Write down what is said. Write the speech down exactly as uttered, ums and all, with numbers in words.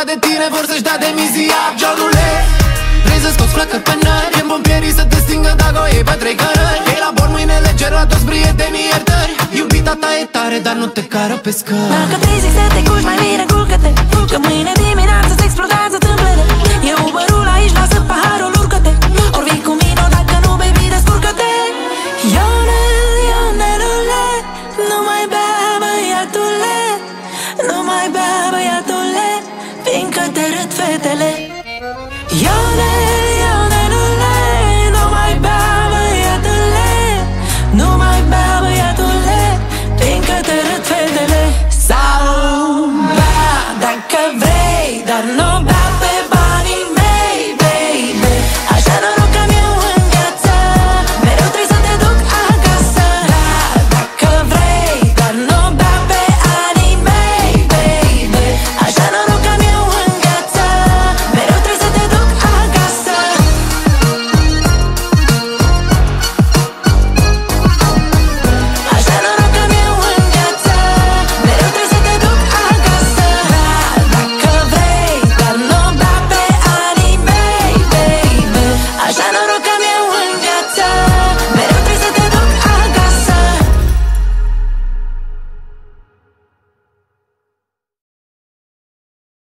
dat de tine vor să-și dea demisia. Jolule, vrei să scoți flăcări pe nări, chem pompierii să te stingă dacă o iei pe trei cărări. Ei la bord mâine le cer la toți prietenii iertări. Iubita ta e tare, dar nu te cară pe scări. Dacă te zic să te culci, mai bine culcă-te, că mâine dimineață-ți explodează tâmplele. E Uber-ul aici, lasă paharul, urcă-te. Ori vii cu mine, dacă nu, baby, descurcă-te. Ionel, Ionelule, nu mai bea, băiatule, nu mai bea, băiatule, fiindcă te râd fetele. Ionel, Ionelule, nu mai bea, băiatule, nu mai bea, băiatule, fiindcă te râd fetele. Sau bea dacă vrei, dar nu bea